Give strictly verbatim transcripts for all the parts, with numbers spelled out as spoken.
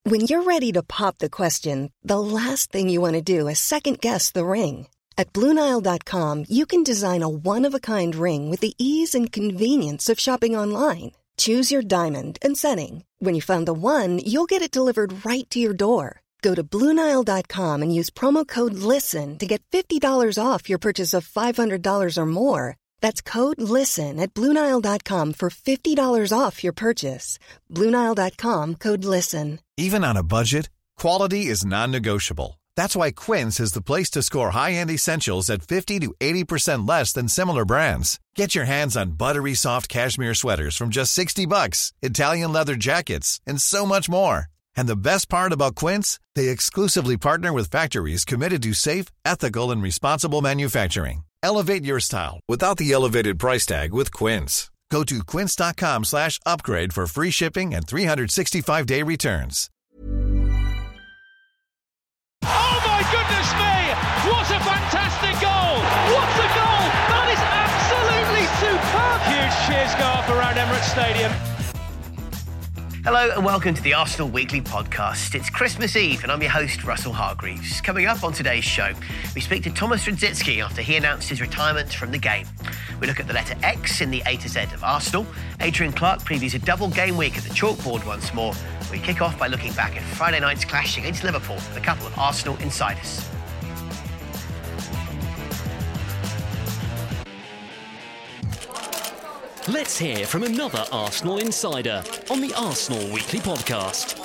When you're ready to pop the question, the last thing you want to do is second-guess the ring. At Blue Nile dot com, you can design a one-of-a-kind ring with the ease and convenience of shopping online. Choose your diamond and setting. When you find the one, you'll get it delivered right to your door. Go to Blue Nile dot com and use promo code LISTEN to get fifty dollars off your purchase of five hundred dollars or more. That's code LISTEN at Blue Nile dot com for fifty dollars off your purchase. Blue Nile dot com, code LISTEN. Even on a budget, quality is non-negotiable. That's why Quince is the place to score high-end essentials at fifty to eighty percent less than similar brands. Get your hands on buttery soft cashmere sweaters from just sixty bucks, Italian leather jackets, and so much more. And the best part about Quince, they exclusively partner with factories committed to safe, ethical, and responsible manufacturing. Elevate your style without the elevated price tag with Quince. Go to quince dot com slash upgrade for free shipping and three sixty-five day returns. Oh my goodness me! What a fantastic goal! What a goal! That is absolutely superb! Huge cheers go up around Emirates Stadium. Hello and welcome to the Arsenal Weekly Podcast. It's Christmas Eve and I'm your host, Russell Hargreaves. Coming up on today's show, we speak to Thomas Radzicki after he announced his retirement from the game. We look at the letter X in the A to Z of Arsenal. Adrian Clark previews a double game week at the chalkboard once more. We kick off by looking back at Friday night's clash against Liverpool with a couple of Arsenal insiders. Let's hear from another Arsenal insider on the Arsenal Weekly Podcast.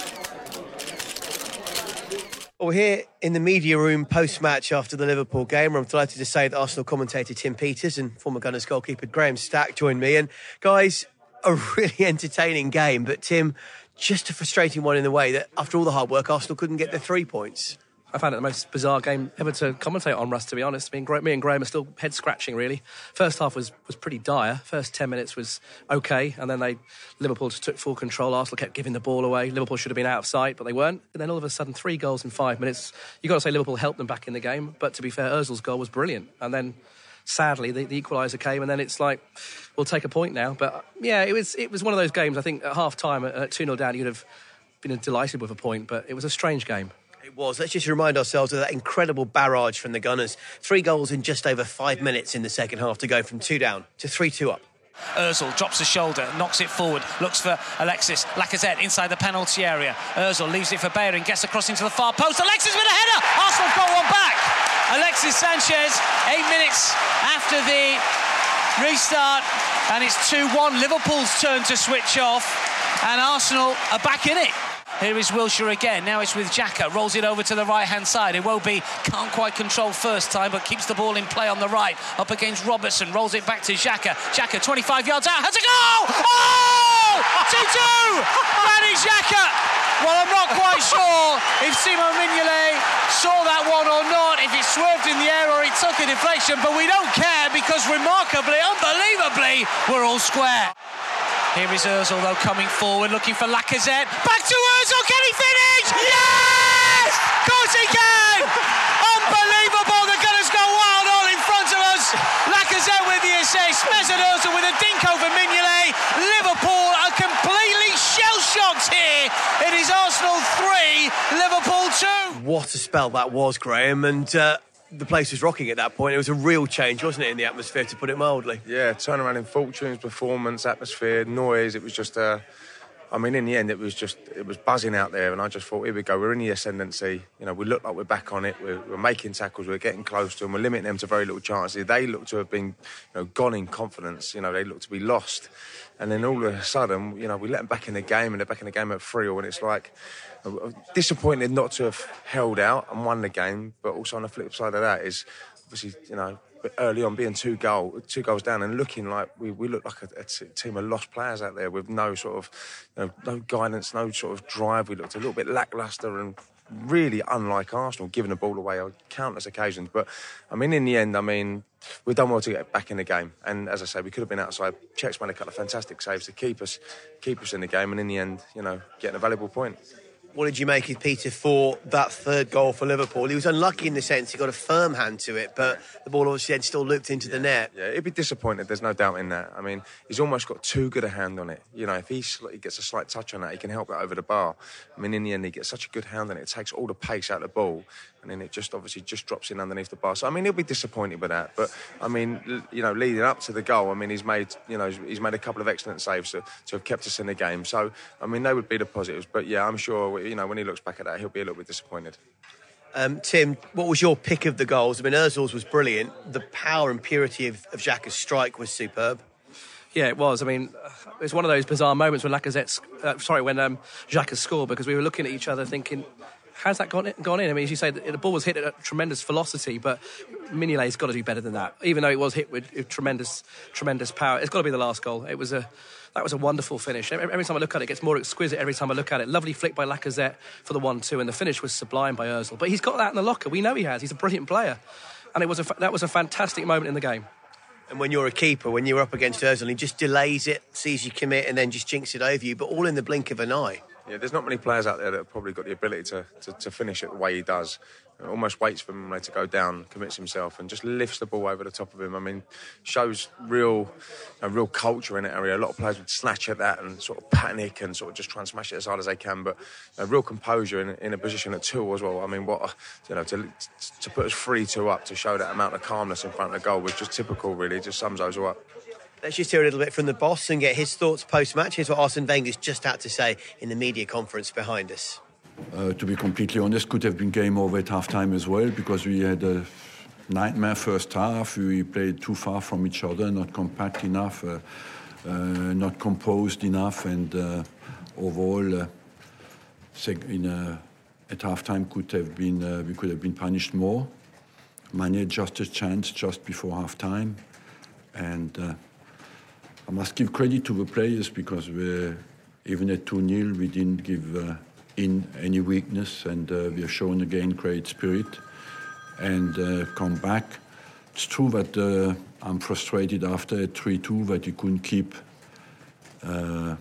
Well, we're here in the media room post-match after the Liverpool game, where I'm delighted to say that Arsenal commentator Tim Peters and former Gunners goalkeeper Graham Stack joined me. And guys, a really entertaining game, but Tim, just a frustrating one in the way that after all the hard work, Arsenal couldn't get the three points. I found it the most bizarre game ever to commentate on, Russ, to be honest. I mean, me and Graham are still head-scratching, really. First half was, was pretty dire. First ten minutes was OK, and then they Liverpool just took full control. Arsenal kept giving the ball away. Liverpool should have been out of sight, but they weren't. And then all of a sudden, three goals in five minutes. You've got to say Liverpool helped them back in the game, but to be fair, Ozil's goal was brilliant. And then, sadly, the, the equaliser came, and then it's like, we'll take a point now. But, yeah, it was it was one of those games, I think, at half-time, at two nil down, you'd have been delighted with a point, but it was a strange game. It was. Let's just remind ourselves of that incredible barrage from the Gunners. Three goals in just over five minutes in the second half to go from two down to three two up. Ozil drops a shoulder, knocks it forward, looks for Alexis Lacazette inside the penalty area. Ozil leaves it for Bellerin, gets across into the far post. Alexis with a header! Arsenal have got one back! Alexis Sanchez, eight minutes after the restart, and it's two one. Liverpool's turn to switch off, and Arsenal are back in it. Here is Wilshere again. Now it's with Xhaka. Rolls it over to the right-hand side. It won't be, can't quite control first time, but keeps the ball in play on the right. Up against Robertson. Rolls it back to Xhaka. Xhaka, twenty-five yards out. Has a goal! Oh! two two! Granit Xhaka! Well, I'm not quite sure if Simon Mignolet saw that one or not, if it swerved in the air or it took a deflection, but we don't care because remarkably, unbelievably, we're all square. Here is Ozil, though, coming forward, looking for Lacazette. Back to Ozil, can he finish? Yes! Of course he can! Unbelievable, the Gunners go wild all in front of us. Lacazette with the assist, Mesut Ozil with a dink over Mignolet. Liverpool are completely shell-shocked here. It is Arsenal three, Liverpool two. What a spell that was, Graham, and... Uh... the place was rocking at that point. It was a real change, wasn't it, in the atmosphere, to put it mildly? Yeah, turnaround in fortunes, performance, atmosphere, noise. It was just, uh, I mean, in the end, it was just, it was buzzing out there. And I just thought, here we go, we're in the ascendancy. You know, we look like we're back on it. We're, we're making tackles, we're getting close to them, we're limiting them to very little chances. They look to have been, you know, gone in confidence. You know, they look to be lost. And then all of a sudden, you know, we let them back in the game, and they're back in the game at three all, and it's like, disappointed not to have held out and won the game, but also on the flip side of that is obviously, you know, early on being two goal two goals down and looking like we, we look like a, a team of lost players out there with no sort of, you know, no guidance, no sort of drive. We looked a little bit lacklustre and really unlike Arsenal, giving the ball away on countless occasions. But I mean, in the end, I mean, we've done well to get back in the game, and as I say, we could have been outside. Czech's made a couple of fantastic saves to keep us keep us in the game, and in the end, you know, getting a valuable point. What did you make of Peter for that third goal for Liverpool? He was unlucky in the sense he got a firm hand to it, but the ball obviously then still looped into the net. Yeah, he'd be disappointed, there's no doubt in that. I mean, he's almost got too good a hand on it. You know, if he, he gets a slight touch on that, he can help it over the bar. I mean, in the end, he gets such a good hand on it, it takes all the pace out of the ball, and then it just obviously just drops in underneath the bar. So, I mean, he'll be disappointed with that. But, I mean, you know, leading up to the goal, I mean, he's made, you know, he's made a couple of excellent saves to, to have kept us in the game. So, I mean, they would be the positives. But, yeah, I'm sure, you know, when he looks back at that, he'll be a little bit disappointed. Um, Tim, what was your pick of the goals? I mean, Ozil's was brilliant. The power and purity of, of Xhaka's strike was superb. Yeah, it was. I mean, it was one of those bizarre moments when Lacazette, uh, sorry, when um, Xhaka scored, because we were looking at each other thinking, how's that gone in? Gone in? I mean, as you say, the, the ball was hit at a tremendous velocity, but Mignolet's got to do better than that. Even though it was hit with, with tremendous, tremendous power, it's got to be the last goal. It was a, that was a wonderful finish. Every, every time I look at it, it gets more exquisite every time I look at it. Lovely flick by Lacazette for the one two, and the finish was sublime by Ozil. But he's got that in the locker. We know he has. He's a brilliant player, and it was a, that was a fantastic moment in the game. And when you're a keeper, when you're up against Ozil, he just delays it, sees you commit, and then just jinks it over you, but all in the blink of an eye. Yeah, there's not many players out there that have probably got the ability to, to, to finish it the way he does. Almost waits for him to go down, commits himself, and just lifts the ball over the top of him. I mean, shows real, a real culture in that area. A lot of players would snatch at that and sort of panic and sort of just try and smash it as hard as they can. But a real composure in, in a position at two as well. I mean, what you know, to to put us three two up to show that amount of calmness in front of the goal was just typical. Really, it just sums Ozil up. Let's just hear a little bit from the boss and get his thoughts post-match. Here's what Arsene Wenger's just had to say in the media conference behind us. Uh, to be completely honest, could have been game over at half-time as well, because we had a nightmare first half. We played too far from each other, not compact enough, uh, uh, not composed enough, and uh, overall, uh, in, uh, at half-time could have been uh, we could have been punished more. Mane just a chance just before half-time, and uh, I must give credit to the players, because we, even at two nil, we didn't give uh, in any weakness, and uh, we have shown again great spirit and uh, come back. It's true that uh, I'm frustrated after at three two that you couldn't keep uh,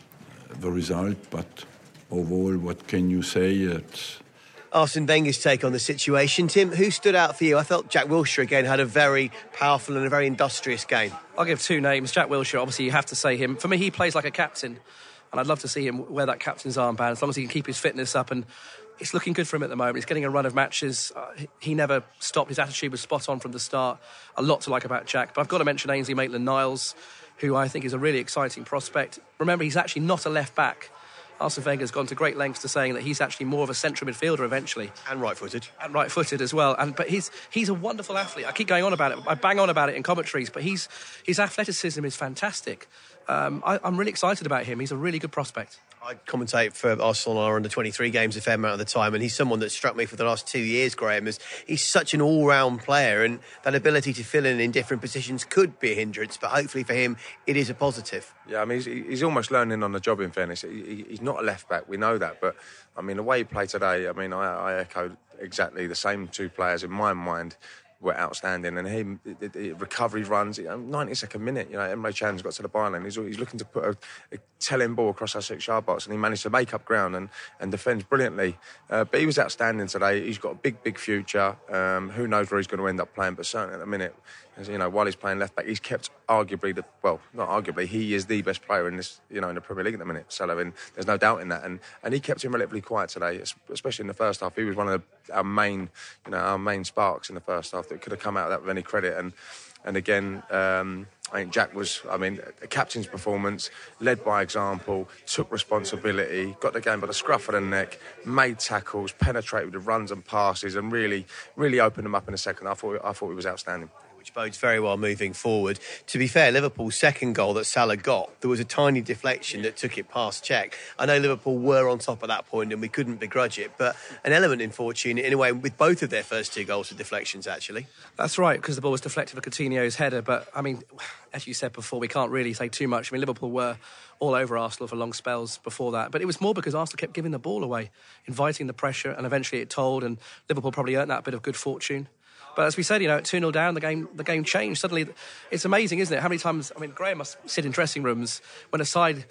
the result, but overall, what can you say? It's, Arsene Wenger's take on the situation. Tim, who stood out for you? I felt Jack Wilshere again had a very powerful and a very industrious game. I'll give two names. Jack Wilshere, obviously you have to say him. For me, he plays like a captain, and I'd love to see him wear that captain's armband, as long as he can keep his fitness up, and it's looking good for him at the moment. He's getting a run of matches. Uh, he never stopped. His attitude was spot on from the start. A lot to like about Jack. But I've got to mention Ainsley Maitland-Niles, who I think is a really exciting prospect. Remember, he's actually not a left-back. Arsene Wenger's gone to great lengths to saying that he's actually more of a central midfielder eventually. And right-footed. And right-footed as well. And But he's he's a wonderful athlete. I keep going on about it. I bang on about it in commentaries, but he's his athleticism is fantastic. Um, I, I'm really excited about him. He's a really good prospect. I commentate for Arsenal on our under twenty-three games a fair amount of the time, and he's someone that struck me for the last two years, Graham, as he's such an all-round player, and that ability to fill in in different positions could be a hindrance, but hopefully for him, it is a positive. Yeah, I mean, he's, he's almost learning on the job, in fairness. He, he's not a left-back, we know that, but, I mean, the way he played today, I mean, I, I echoed exactly the same two players in my mind were outstanding, and him the, the recovery runs, you know, ninety second minute, you know, Emre Can's got to the byline, he's, he's looking to put a, a telling ball across our six yard box, and he managed to make up ground and, and defends brilliantly, uh, but he was outstanding today. He's got a big big future. Um, who knows where he's going to end up playing, but certainly at the minute, you know, while he's playing left back, he's kept arguably the well not arguably he is the best player in this, you know, in the Premier League at the minute. So I mean, there's no doubt in that, and and he kept him relatively quiet today, especially in the first half. He was one of the, our main you know our main sparks in the first half that could have come out of that with any credit. And and again, um, I think Jack was, I mean, a captain's performance, led by example, took responsibility, got the game by the scruff of the neck, made tackles, penetrated with the runs and passes, and really really opened them up in the second. I thought I thought he was outstanding. Which bodes very well moving forward. To be fair, Liverpool's second goal that Salah got, there was a tiny deflection that took it past Cech. I know Liverpool were on top at that point and we couldn't begrudge it, but an element in fortune, in a way, with both of their first two goals were deflections, actually. That's right, because the ball was deflected for Coutinho's header, but, I mean, as you said before, we can't really say too much. I mean, Liverpool were all over Arsenal for long spells before that, but it was more because Arsenal kept giving the ball away, inviting the pressure, and eventually it told, and Liverpool probably earned that bit of good fortune. But as we said, you know, at two nil down, the game the game changed. Suddenly, it's amazing, isn't it? How many times, I mean, Graham must sit in dressing rooms when a side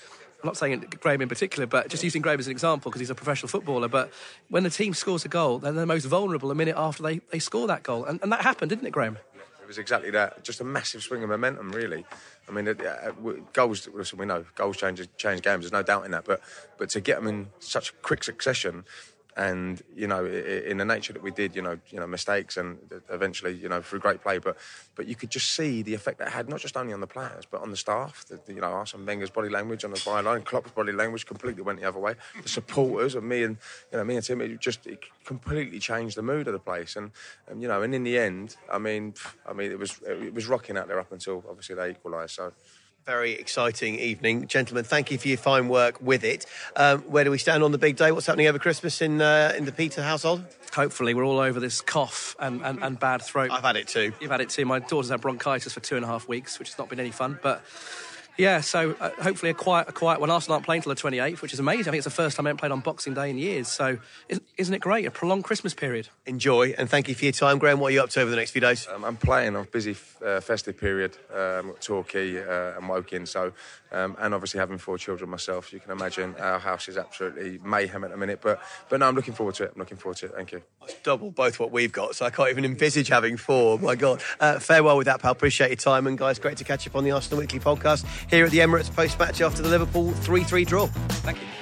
I'm not saying Graham in particular, but just using Graham as an example because he's a professional footballer. But when the team scores a goal, then they're most vulnerable a minute after they, they score that goal. And, and that happened, didn't it, Graham? It was exactly that. Just a massive swing of momentum, really. I mean, uh, uh, goals, listen, we know, goals change, change games, there's no doubt in that. But, but to get them in such quick succession, and, you know, in the nature that we did, you know, you know, mistakes and eventually, you know, through great play. But but you could just see the effect that had, not just only on the players, but on the staff. The, you know, Arsene Wenger's body language on the byline, Klopp's body language completely went the other way. The supporters of me and, you know, me and Tim, it just it completely changed the mood of the place. And, and, you know, and in the end, I mean, I mean, it was it was rocking out there up until, obviously, they equalised, so... Very exciting evening. Gentlemen, thank you for your fine work with it. Um, where do we stand on the big day? What's happening over Christmas in uh, in the Peter household? Hopefully we're all over this cough and, and, and bad throat. I've had it too. You've had it too. My daughter's had bronchitis for two and a half weeks, which has not been any fun. But yeah, so uh, hopefully a quiet, a quiet one. Arsenal aren't playing till the twenty-eighth, which is amazing. I think it's the first time I haven't played on Boxing Day in years. So isn't it great? A prolonged Christmas period. Enjoy, and thank you for your time. Graham, what are you up to over the next few days? Um, I'm playing. I'm busy uh, festive period. Um, Torquay uh, and Woking. So, um, and obviously having four children myself, you can imagine our house is absolutely mayhem at the minute. But but no, I'm looking forward to it. I'm looking forward to it. Thank you. It's double both what we've got, so I can't even envisage having four. My God. Uh, farewell with that, pal. Appreciate your time, and guys, great to catch up on the Arsenal Weekly podcast here at the Emirates post-match after the Liverpool three three draw. Thank you.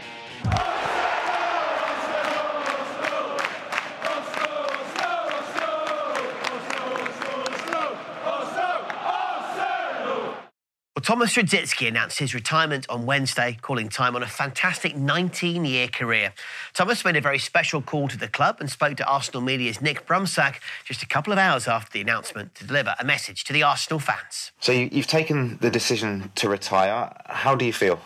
Well, Thomas Radzicki announced his retirement on Wednesday, calling time on a fantastic nineteen-year career. Thomas made a very special call to the club and spoke to Arsenal media's Nick Brumsack just a couple of hours after the announcement to deliver a message to the Arsenal fans. So you, you've taken the decision to retire. How do you feel?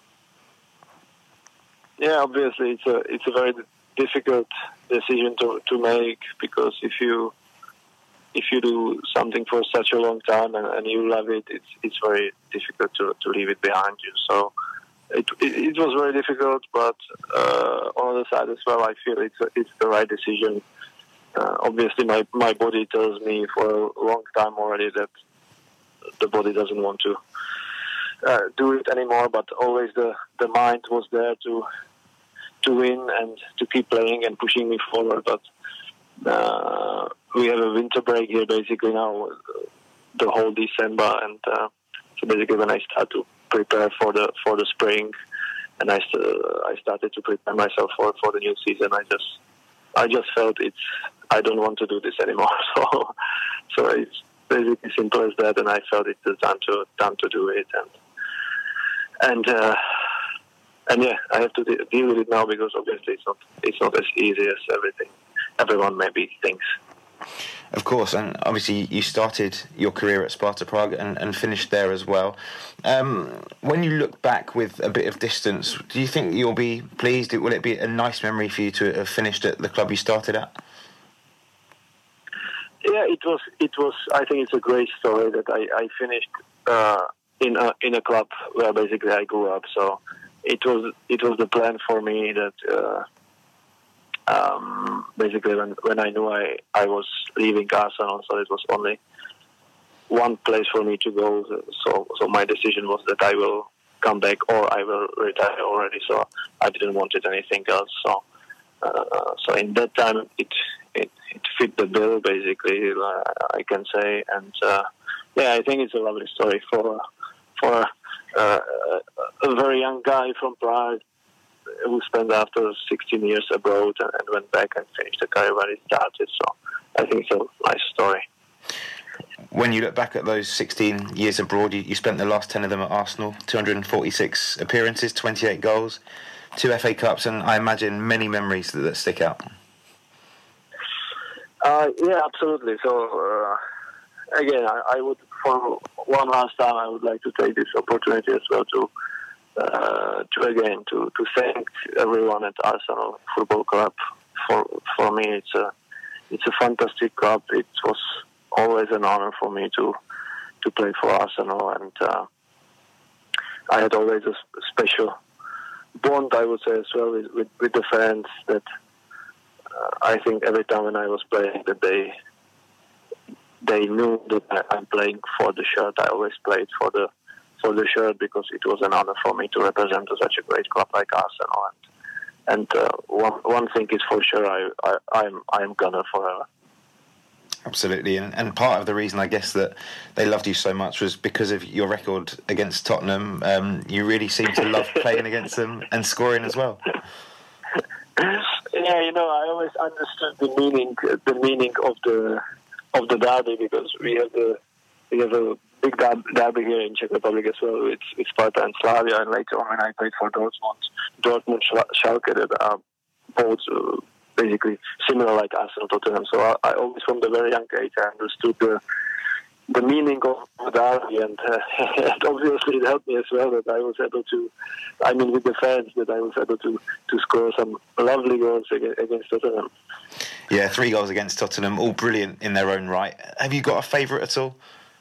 Yeah, obviously it's a it's a very difficult decision to to make, because if you if you do something for such a long time and, and you love it, it's it's very difficult to, to leave it behind you. So it it, it was very difficult, but uh, on the other side as well, I feel it's a, it's the right decision. Uh, obviously, my my body tells me for a long time already that the body doesn't want to uh, do it anymore, but always the, the mind was there to to win and to keep playing and pushing me forward. But uh, we have a winter break here basically now, the whole December, and uh, so basically when I start to prepare for the for the spring, and I st- I started to prepare myself for, for the new season, I just I just felt it's I don't want to do this anymore. So so it's basically simple as that, and I felt it's the time to time to do it, and and uh, and yeah, I have to de- deal with it now, because obviously it's not it's not as easy as everything everyone maybe thinks. Of course, and obviously you started your career at Sparta Prague and, and finished there as well. Um, when you look back with a bit of distance, do you think you'll be pleased? Will it be a nice memory for you to have finished at the club you started at? Yeah, it was. It was. I think it's a great story that I, I finished uh, in a in a club where basically I grew up. So it was it was the plan for me that uh, um, basically when when I knew I, I was leaving Arsenal, so it was only one place for me to go. So so my decision was that I will come back or I will retire already. So I didn't want it anything else. So uh, so in that time it. It, it fit the bill, basically, uh, I can say, and uh, yeah, I think it's a lovely story for for uh, a very young guy from Prague who spent after sixteen years abroad and, and went back and finished the career where he started. So I think it's a nice story. When you look back at those sixteen years abroad, you, you spent the last ten of them at Arsenal, two hundred forty-six appearances, twenty-eight goals, two F A Cups, and I imagine many memories that, that stick out. Uh, yeah, absolutely. So, uh, again, I, I would, for one last time, I would like to take this opportunity as well to, uh, to again, to, to thank everyone at Arsenal Football Club. For for me, it's a it's a fantastic club. It was always an honor for me to to play for Arsenal, and uh, I had always a special bond, I would say, as well with, with, with the fans that. Uh, I think every time when I was playing that they they knew that I, I'm playing for the shirt. I always played for the for the shirt, because it was an honor for me to represent such a great club like Arsenal. And, and uh, one one thing is for sure, I, I I'm I'm gonna forever. Absolutely, and, and part of the reason I guess that they loved you so much was because of your record against Tottenham. Um, you really seem to love playing against them and scoring as well. Yeah, you know, I always understood the meaning the meaning of the of the derby, because we have the we have a big derby here in Czech Republic as well. It's it's Sparta and Slavia, and later on when I played for Dortmund, Dortmund Schalke, that are both uh, basically similar like Arsenal, Tottenham. So I, I always, from the very young age, I understood the the meaning of the derby, and, uh, and obviously it helped me as well that I was able to, I mean with the fans, that I was able to, to score some lovely goals against Tottenham. Yeah, three goals against Tottenham, all brilliant in their own right. Have you got a favourite at all?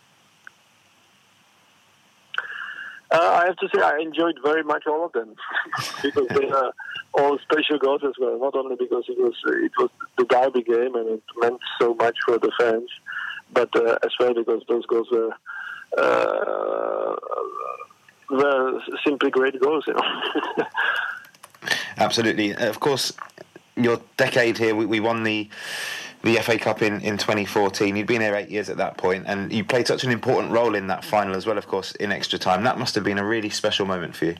Uh, I have to say I enjoyed very much all of them because they are all special goals as well. Not only because it was it was the derby game and it meant so much for the fans, but uh, as well because those goals were uh, were simply great goals, you know. Absolutely, of course. Your decade here, we, we won the. the F A Cup in, in twenty fourteen. You'd been here eight years at that point, and you played such an important role in that final as well, of course, in extra time. That must have been a really special moment for you.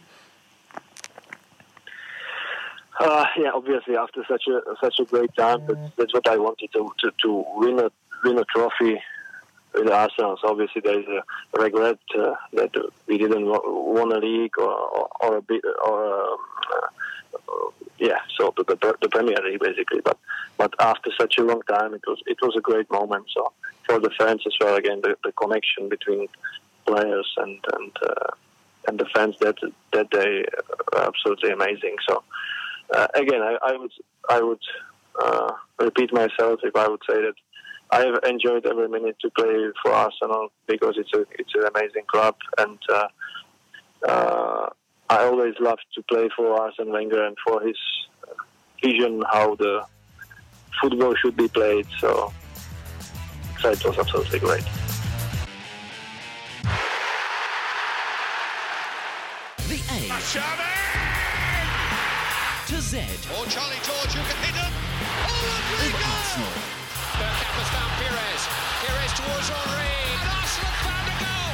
Uh, yeah, obviously, after such a such a great time, that's, that's what I wanted to to, to win a win a trophy with Arsenal. So obviously, there is a regret uh, that we didn't won a league or or, or a bit or. Um, uh, Yeah, so the, the the Premier League basically, but but after such a long time, it was it was a great moment. So for the fans as well, again, the, the connection between players and and uh, and the fans that that day are absolutely amazing. So uh, again, I, I would I would uh, repeat myself if I would say that I have enjoyed every minute to play for Arsenal, because it's a it's an amazing club, and uh, uh, I always loved to play for Arsene Wenger and for his vision how the football should be played. So, so it was absolutely great. The A to Z. Or Charlie George, who can hit him. Oh, lovely goal! Arsenal. Bergkamp has found Pires. Pires towards Henry. And Arsenal found a goal.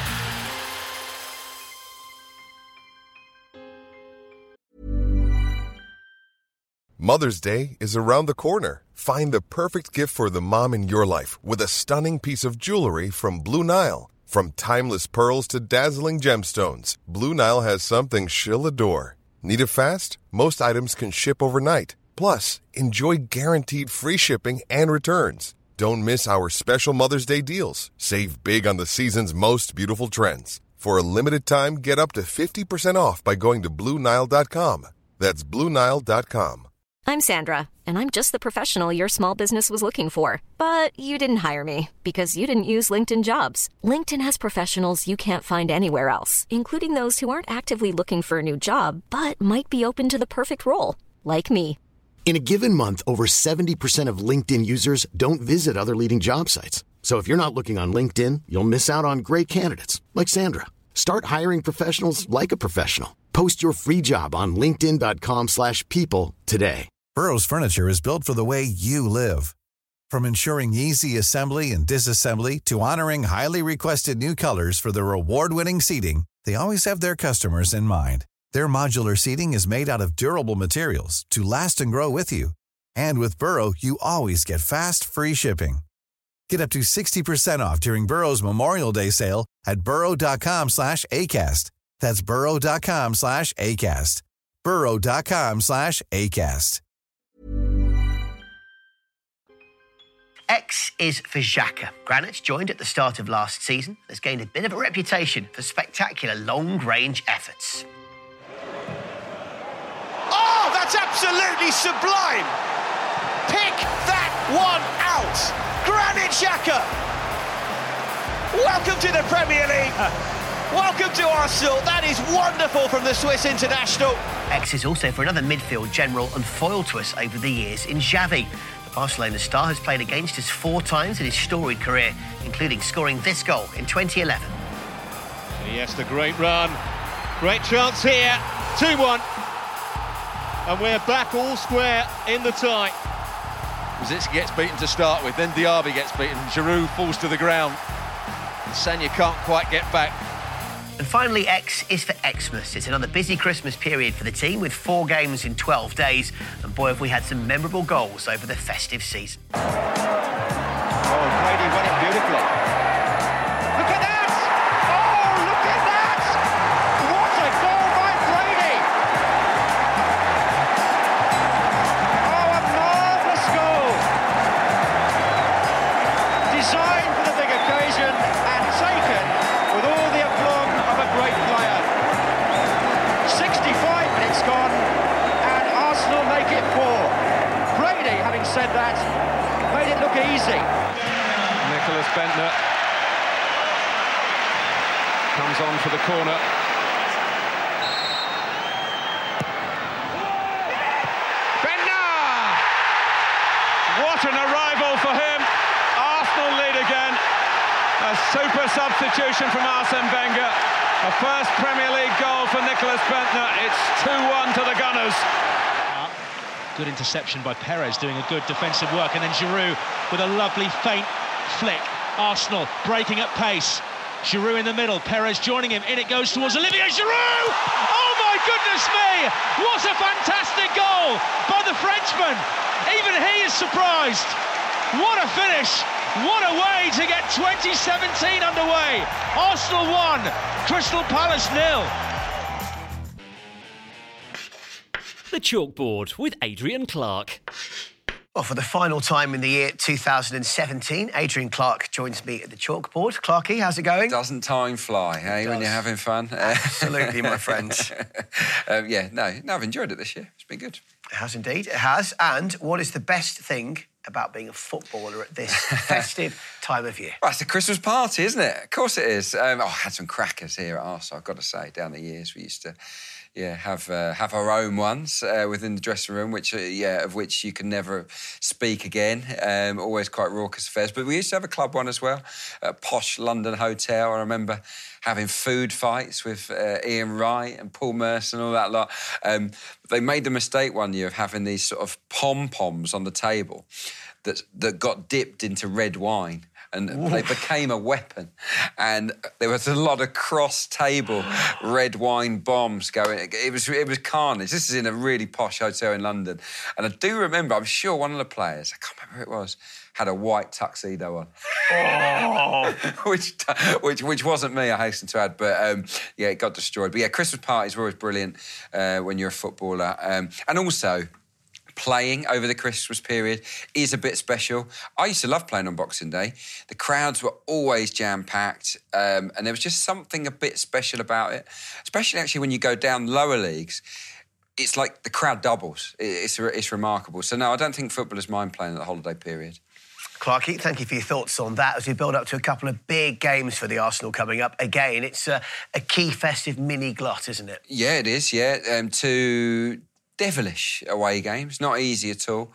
Mother's Day is around the corner. Find the perfect gift for the mom in your life with a stunning piece of jewelry from Blue Nile. From timeless pearls to dazzling gemstones, Blue Nile has something she'll adore. Need it fast? Most items can ship overnight. Plus, enjoy guaranteed free shipping and returns. Don't miss our special Mother's Day deals. Save big on the season's most beautiful trends. For a limited time, get up to fifty percent off by going to Blue Nile dot com. That's Blue Nile dot com. I'm Sandra, and I'm just the professional your small business was looking for. But you didn't hire me because you didn't use LinkedIn Jobs. LinkedIn has professionals you can't find anywhere else, including those who aren't actively looking for a new job, but might be open to the perfect role, like me. In a given month, over seventy percent of LinkedIn users don't visit other leading job sites. So if you're not looking on LinkedIn, you'll miss out on great candidates, like Sandra. Start hiring professionals like a professional. Post your free job on linkedin dot com slash people today. Burrow's furniture is built for the way you live. From ensuring easy assembly and disassembly to honoring highly requested new colors for their award-winning seating, they always have their customers in mind. Their modular seating is made out of durable materials to last and grow with you. And with Burrow, you always get fast, free shipping. Get up to sixty percent off during Burrow's Memorial Day sale at burrow dot com slash ACAST. That's burrow dot com slash ACAST. burrow dot com slash ACAST. X is for Xhaka. Granit, joined at the start of last season, has gained a bit of a reputation for spectacular long-range efforts. Oh, that's absolutely sublime! Pick that one out! Granit Xhaka! Welcome to the Premier League! Welcome to Arsenal. That is wonderful from the Swiss international. X is also for another midfield general and foil to us over the years in Xavi. The Barcelona star has played against us four times in his storied career, including scoring this goal in twenty eleven. Yes, the great run. Great chance here. two one. And we're back all square in the tie. Rosicky gets beaten to start with, then Diaby gets beaten. Giroud falls to the ground. And Sagna can't quite get back. And finally, X is for Xmas. It's another busy Christmas period for the team with four games in twelve days. And boy, have we had some memorable goals over the festive season. Oh, Brady won it beautifully. Look at that! Oh, look at that! What a goal by Brady! Oh, a marvellous goal! Designed for the big occasion and taken with all the aplomb of a great player. sixty-five minutes gone, and Arsenal make it four. Brady, having said that, made it look easy. Nicholas Bendtner comes on for the corner. Bendtner! What an arrival for him. Arsenal lead again. A super substitution from Arsene Wenger. A first Premier League goal for Nicholas Bendtner. It's two one to the Gunners. Good interception by Perez, doing a good defensive work, and then Giroud with a lovely feint flick. Arsenal breaking at pace. Giroud in the middle, Perez joining him. In it goes towards Olivier Giroud! Oh my goodness me! What a fantastic goal by the Frenchman! Even he is surprised. What a finish! What a way to get twenty seventeen underway. Arsenal one, Crystal Palace nil. The Chalkboard with Adrian Clark. Well, for the final time in the year two thousand seventeen, Adrian Clark joins me at the Chalkboard. Clarky, how's it going? Doesn't time fly, hey, when you're having fun? Absolutely, my friend. um, yeah, no, no, I've enjoyed it this year. It's been good. It has indeed, it has. And what is the best thing about being a footballer at this festive time of year? Well, it's the Christmas party, isn't it? Of course it is. Um, oh, I had some crackers here at Arsenal, I've got to say. Down the years, we used to... Yeah, have uh, have our own ones uh, within the dressing room, which uh, yeah, of which you can never speak again. Um, always quite raucous affairs. But we used to have a club one as well, a posh London hotel. I remember having food fights with uh, Ian Wright and Paul Merson and all that lot. Um, they made the mistake one year of having these sort of pom-poms on the table that that got dipped into red wine. And Ooh. They became a weapon. And there was a lot of cross-table red wine bombs going. It was it was carnage. This is in a really posh hotel in London. And I do remember, I'm sure one of the players, I can't remember who it was, had a white tuxedo on. Oh. which, which which wasn't me, I hasten to add. But, um, yeah, it got destroyed. But, yeah, Christmas parties were always brilliant uh, when you're a footballer. Um, and also... Playing over the Christmas period is a bit special. I used to love playing on Boxing Day. The crowds were always jam-packed, um, and there was just something a bit special about it, especially actually when you go down lower leagues. It's like the crowd doubles. It's, it's remarkable. So, no, I don't think footballers mind playing at the holiday period. Clarky, thank you for your thoughts on that as we build up to a couple of big games for the Arsenal coming up. Again, it's a, a key festive mini-glut, isn't it? Yeah, it is, yeah. Um, to... devilish away games, not easy at all.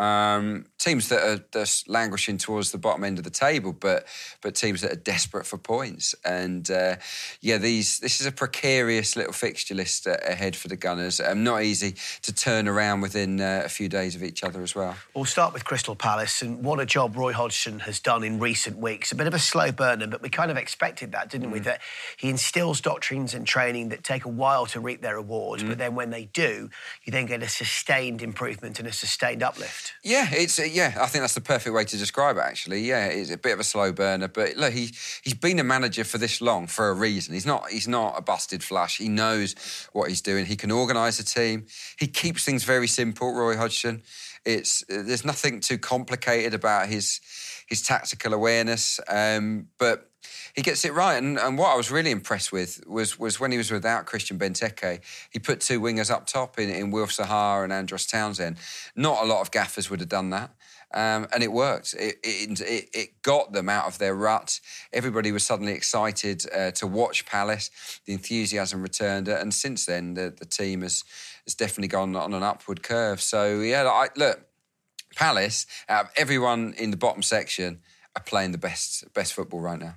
Um, teams that are just languishing towards the bottom end of the table, but but teams that are desperate for points. And uh, yeah, these this is a precarious little fixture list uh, ahead for the Gunners. Um, not easy to turn around within uh, a few days of each other as well. We'll start with Crystal Palace, and what a job Roy Hodgson has done in recent weeks. A bit of a slow burner, but we kind of expected that, didn't mm. we? That he instills doctrines and training that take a while to reap their rewards, mm. but then when they do, you then get a sustained improvement and a sustained uplift. Yeah, it's uh, yeah. I think that's the perfect way to describe it. Actually, yeah, it's a bit of a slow burner, but look, he he's been a manager for this long for a reason. He's not he's not a busted flush. He knows what he's doing. He can organise a team. He keeps things very simple. Roy Hodgson. It's uh, there's nothing too complicated about his his tactical awareness, um, but. He gets it right, and, and what I was really impressed with was was when he was without Christian Benteke, he put two wingers up top in, in Wilf Zaha and Andros Townsend. Not a lot of gaffers would have done that, um, and it worked. It, it, it, it got them out of their rut. Everybody was suddenly excited uh, to watch Palace. The enthusiasm returned, and since then, the, the team has, has definitely gone on an upward curve. So, yeah, I, look, Palace, out of everyone in the bottom section, are playing the best best football right now.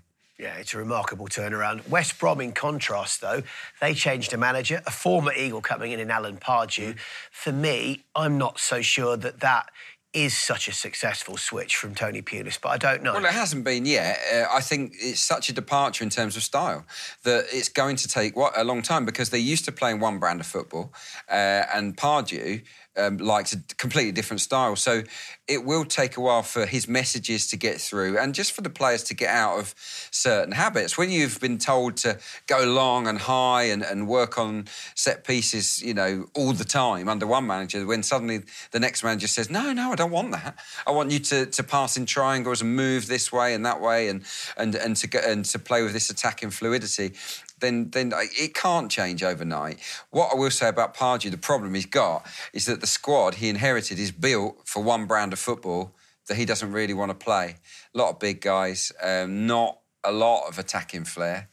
Yeah, it's a remarkable turnaround. West Brom, in contrast, though, they changed a manager, a former Eagle coming in in Alan Pardew. For me, I'm not so sure that that is such a successful switch from Tony Pulis, but I don't know. Well, it hasn't been yet. Uh, I think it's such a departure in terms of style that it's going to take what, a long time, because they're used to playing one brand of football, uh, and Pardew um, likes a completely different style. So it will take a while for his messages to get through and just for the players to get out of certain habits. When you've been told to go long and high and, and work on set pieces, you know, all the time under one manager, when suddenly the next manager says, no, no, I don't want that. I want you to, to pass in triangles and move this way and that way and and and to get, and to play with this attacking fluidity, then then it can't change overnight. What I will say about Pardew, the problem he's got is that the squad he inherited is built for one brand of football that he doesn't really want to play. A lot of big guys, um, not a lot of attacking flair.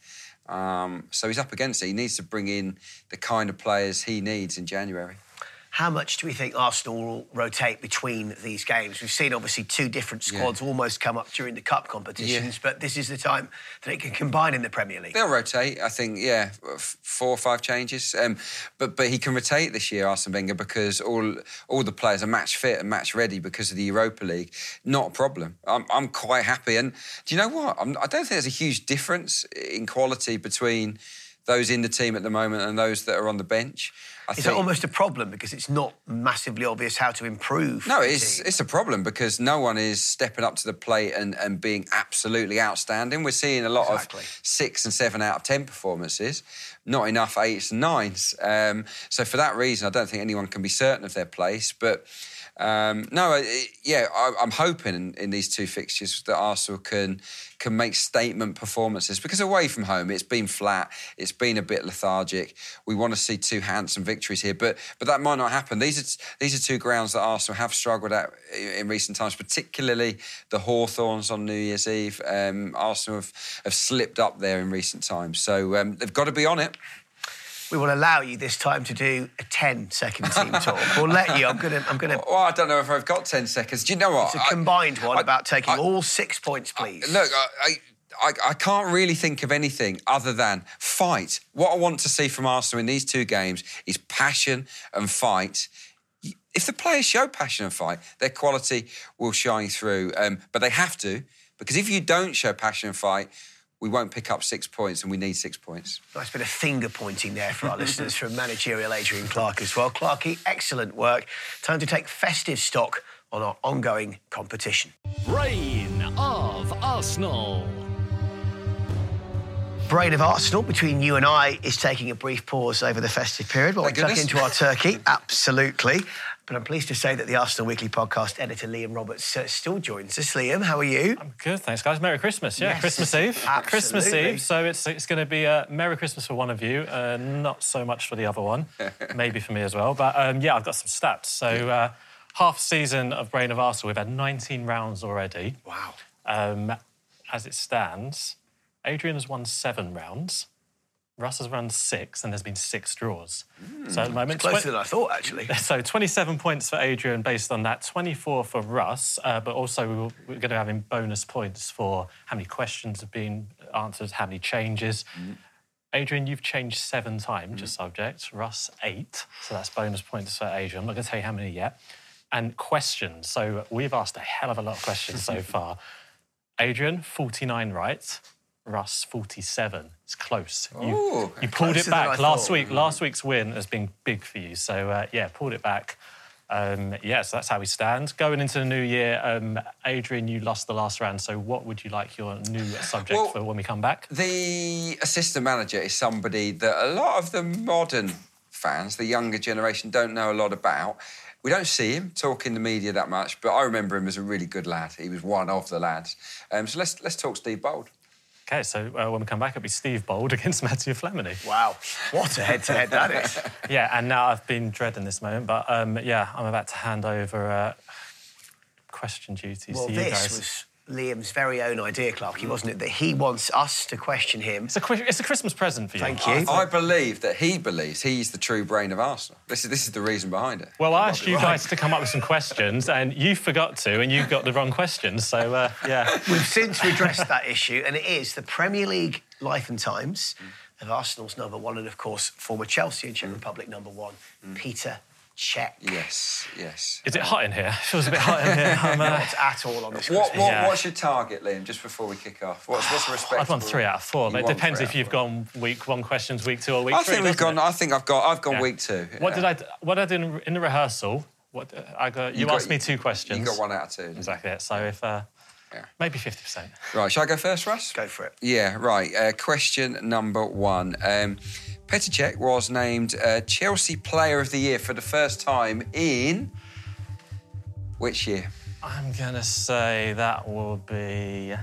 Um, so he's up against it. He needs to bring in the kind of players he needs in January. How much do we think Arsenal will rotate between these games? We've seen, obviously, two different squads yeah. almost come up during the cup competitions, yeah. but this is the time that it can combine in the Premier League. They'll rotate, I think, yeah, four or five changes. Um, but but he can rotate this year, Arsene Wenger, because all all the players are match fit and match ready because of the Europa League. Not a problem. I'm, I'm quite happy. And do you know what? I'm, I don't think there's a huge difference in quality between those in the team at the moment and those that are on the bench. I Is think... that almost a problem because it's not massively obvious how to improve? No, it's it's a problem because no one is stepping up to the plate and, and being absolutely outstanding. We're seeing a lot exactly. of six and seven out of ten performances, not enough eights and nines. Um, so for that reason, I don't think anyone can be certain of their place. But um, no, it, yeah, I, I'm hoping in, in these two fixtures that Arsenal can can make statement performances, because away from home it's been flat, it's been a bit lethargic. We want to see two handsome victories here, but but that might not happen. These are these are two grounds that Arsenal have struggled at in recent times, particularly the Hawthorns on New Year's Eve. Um, Arsenal have, have slipped up there in recent times, so um, they've got to be on it. We will allow you this time to do a ten-second team talk. We'll let you. I'm going to... I'm gonna... Well, I don't know if I've got ten seconds. Do you know what? It's a combined I, one I, about taking I, all six points, please. I, look, I, I, I can't really think of anything other than fight. What I want to see from Arsenal in these two games is passion and fight. If the players show passion and fight, their quality will shine through. Um, but they have to, because if you don't show passion and fight, we won't pick up six points, and we need six points. Nice bit of finger-pointing there for our listeners from managerial Adrian Clarke as well. Clarkey, excellent work. Time to take festive stock on our ongoing competition. Brain of Arsenal. Brain of Arsenal, between you and I, is taking a brief pause over the festive period while we tuck into our turkey. Absolutely. But I'm pleased to say that the Arsenal Weekly podcast editor, Liam Roberts, uh, still joins us. Liam, how are you? I'm good, thanks, guys. Merry Christmas, yeah. Yes, Christmas Eve. Absolutely. Christmas Eve, so it's it's going to be a Merry Christmas for one of you, uh, not so much for the other one, maybe for me as well. But, um, yeah, I've got some stats. So uh, half season of Brain of Arsenal, we've had nineteen rounds already. Wow. Um, as it stands, Adrian has won seven rounds. Russ has run six, and there's been six draws. Mm, so at the moment, it's closer than I thought, actually. So twenty-seven points for Adrian based on that, twenty-four for Russ, uh, but also we will, we're going to have him bonus points for how many questions have been answered, how many changes. Mm. Adrian, you've changed seven times, mm. your subject. Russ, eight. So that's bonus points for Adrian. I'm not going to tell you how many yet. And questions. So we've asked a hell of a lot of questions so far. Adrian, forty-nine right. Russ, forty-seven. It's close. Ooh, you, you pulled it back last week. Last week's win has been big for you. So, uh, yeah, pulled it back. Um, yeah, so that's how we stand. Going into the new year, um, Adrian, you lost the last round. So what would you like your new subject well, for when we come back? The assistant manager is somebody that a lot of the modern fans, the younger generation, don't know a lot about. We don't see him talk in the media that much, but I remember him as a really good lad. He was one of the lads. Um, so let's let's talk Steve Bold. OK, so uh, when we come back, it'll be Steve Bold against Matthew Flamini. Wow, what a head-to-head that is. Yeah, and now I've been dreading this moment, but, um, yeah, I'm about to hand over uh, question duties well, to you guys. Well, this was Liam's very own idea, Clarky, wasn't it? That he wants us to question him. It's a, it's a Christmas present for you. Thank you. I, I believe that he believes he's the true brain of Arsenal. This is this is the reason behind it. Well, I asked you right. guys to come up with some questions, and you forgot to, and you got the wrong questions. So, uh, yeah. We've since redressed that issue, and it is the Premier League life and times of Arsenal's number one, and of course, former Chelsea and Czech mm. Republic number one, mm. Peter Cech. Yes, yes. Is it hot in here? It feels a bit hot in here. I'm, uh... Not at all on this. What, what, yeah. What's your target, Liam? Just before we kick off, what's what's the respectable? I've won three out of four. You It depends if you've four. gone week one questions, week two, or week I three. think we've gone. It? I think I've got. I've gone yeah. week two. What yeah. did I? What I did in, in the rehearsal? What I got? You, You got- asked me two questions. You got one out of two. Exactly. It. So if uh, yeah. maybe fifty percent. Right. Shall I go first, Russ? Go for it. Yeah. Right. Uh, question number one. Um, Petr Cech was named uh, Chelsea Player of the Year for the first time in which year? I'm gonna say that will be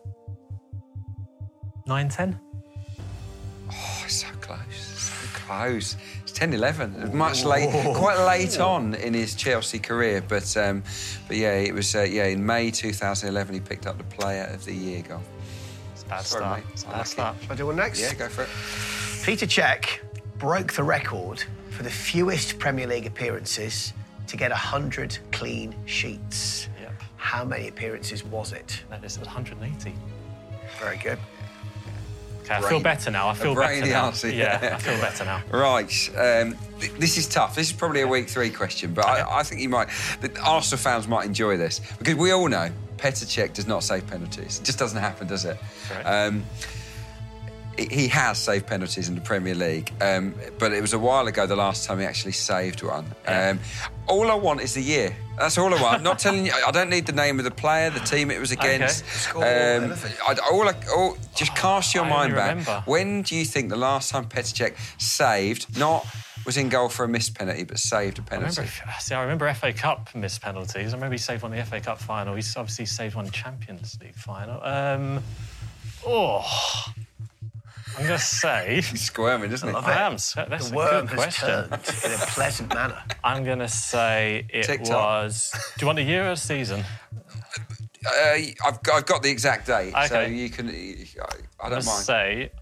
nine ten. Oh, so close. So close. It's ten eleven. It was much late, quite late on in his Chelsea career, but um, but yeah, it was uh, yeah in May two thousand eleven he picked up the Player of the Year goal. It's a bad Sorry, start. mate. It's a bad Unlucky. start. Shall I do one next? Yeah, go for it. Petr Cech broke the record for the fewest Premier League appearances to get one hundred clean sheets. Yep. How many appearances was it? That is one hundred eighty. Very good. Okay, I Brain- feel better now. I feel a better brainy now. answer, yeah, yeah. I feel better now. Right, um, th- this is tough. This is probably a week three question, but I, I think you might. The Arsenal fans might enjoy this because we all know Petr Cech does not save penalties. It just doesn't happen, does it? Correct. Um, he has saved penalties in the Premier League, um, but it was a while ago the last time he actually saved one. Um, all I want is the year. That's all I want. I'm not telling you. I don't need the name of the player, the team it was against. Okay. Um, I, all I, all, just cast your I mind only back. remember. When do you think the last time Petr Cech saved, not was in goal for a missed penalty, but saved a I penalty? remember, see, I remember F A Cup missed penalties. I remember he saved one in the F A Cup final. He's obviously saved one in Champions League final. Um, oh, I'm going to say... He's squirming, isn't he? love I it. am. so That's The a worm good has question. turned in a pleasant manner. I'm going to say it TikTok. was... Do you want a year or a season? Uh, I've, got, I've got the exact date, so Okay. you can... I, I I'm don't going to mind. say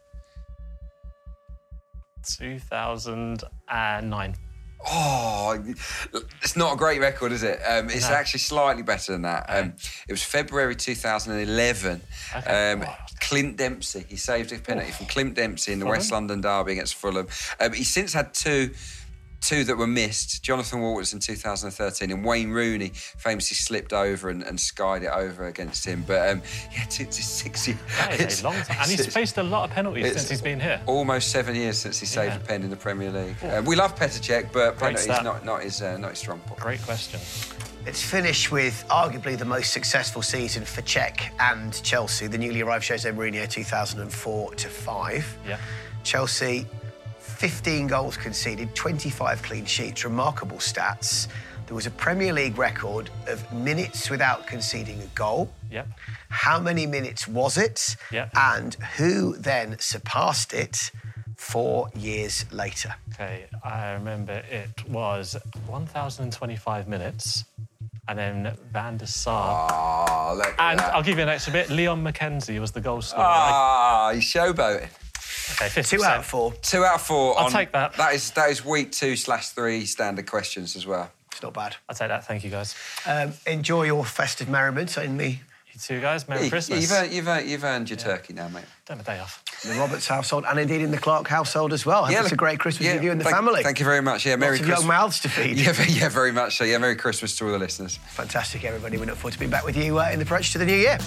two thousand nine. Oh, it's not a great record, is it? Um, it's No. actually slightly better than that. Um, it was February two thousand eleven. Okay. Um, Clint Dempsey, he saved a penalty from Clint Dempsey in the Fulham? West London derby against Fulham. Um, he's since had two... Two that were missed, Jonathan Walters in two thousand thirteen and Wayne Rooney famously slipped over and, and skied it over against him. But um, yeah, it's, it's six years. That is a long time. And he's it's- faced a lot of penalties it's since he's been here. Almost seven years since he saved Yeah. a pen in the Premier League. Uh, we love Petr Cech, but Great penalties stat. not not his uh, not his strong point. Great question. Let's finish with arguably the most successful season for Cech and Chelsea, the newly arrived Jose Mourinho two thousand four to five. Yeah. Chelsea, fifteen goals conceded, twenty-five clean sheets, remarkable stats. There was a Premier League record of minutes without conceding a goal. Yep. How many minutes was it? Yep. And who then surpassed it four years later? Okay, I remember it was one thousand twenty-five minutes, and then Van der Sar. Oh, look at And that. I'll give you an extra bit. Leon McKenzie was the goal scorer. Ah, he's showboating. Okay, fifty Two percent. out of four. Two out of four. I'll on- take that. That is that is week two slash three standard questions as well. It's not bad. I'll take that. Thank you, guys. Um, enjoy your festive merriment in the, You too, guys. Merry Yeah, Christmas. You've earned, you've earned, you've earned your turkey now, mate. Don't have a day off. the Roberts household and indeed in the Clark household as well. I hope it's a great Christmas yeah, with you and the thank, family. Thank you very much. Yeah, Merry Lots of Christmas. young mouths to feed. Yeah, ve- yeah, very much so. Yeah, Merry Christmas to all the listeners. Fantastic, everybody. We look forward to being back with you uh, in the approach to the new year.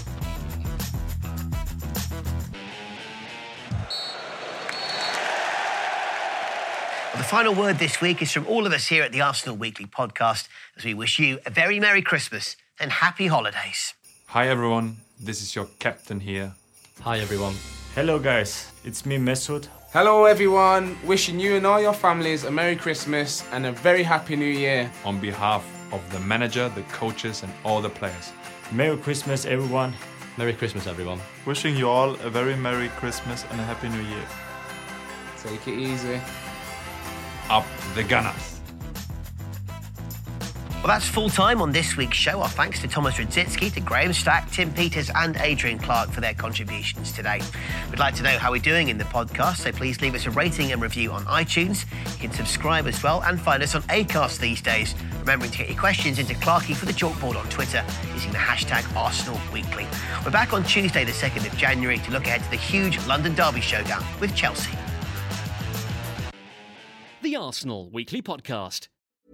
Well, the final word this week is from all of us here at the Arsenal Weekly podcast as we wish you a very Merry Christmas and happy holidays. Hi everyone, this is your captain here. Hi everyone. Hello guys, it's me Mesut. Hello everyone, wishing you and all your families a Merry Christmas and a very Happy New Year. On behalf of the manager, the coaches and all the players. Merry Christmas everyone. Merry Christmas everyone. Wishing you all a very Merry Christmas and a Happy New Year. Take it easy. Up the Gunners. Well, that's full time on this week's show. Our thanks to Thomas Radzitsky, to Graham Stack, Tim Peters and Adrian Clark for their contributions today. We'd like to know how we're doing in the podcast, so please leave us a rating and review on iTunes. You can subscribe as well and find us on Acast these days. Remembering to get your questions into Clarky for the Chalkboard on Twitter using the hashtag Arsenal Weekly. We're back on Tuesday the second of January to look ahead to the huge London Derby showdown with Chelsea. The Arsenal Weekly Podcast.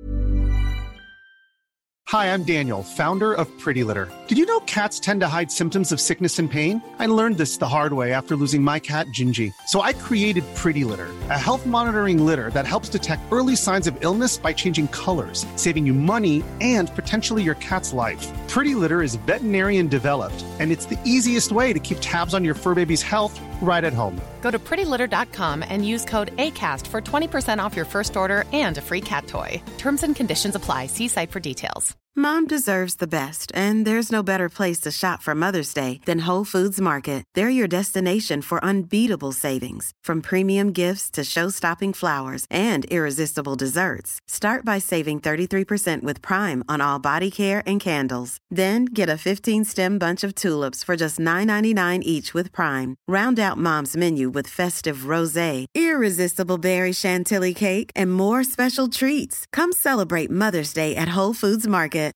Hi, I'm Daniel, founder of Pretty Litter. Did you know cats tend to hide symptoms of sickness and pain? I learned this the hard way after losing my cat, Gingy. So I created Pretty Litter, a health monitoring litter that helps detect early signs of illness by changing colors, saving you money and potentially your cat's life. Pretty Litter is veterinarian developed, and it's the easiest way to keep tabs on your fur baby's health right at home. Go to pretty litter dot com and use code ACAST for twenty percent off your first order and a free cat toy. Terms and conditions apply. See site for details. Mom deserves the best, and there's no better place to shop for Mother's Day than Whole Foods Market. They're your destination for unbeatable savings, from premium gifts to show-stopping flowers and irresistible desserts. Start by saving thirty-three percent with Prime on all body care and candles. Then get a fifteen-stem bunch of tulips for just nine ninety-nine each with Prime. Round out Mom's menu with festive rosé, irresistible berry chantilly cake, and more special treats. Come celebrate Mother's Day at Whole Foods Market.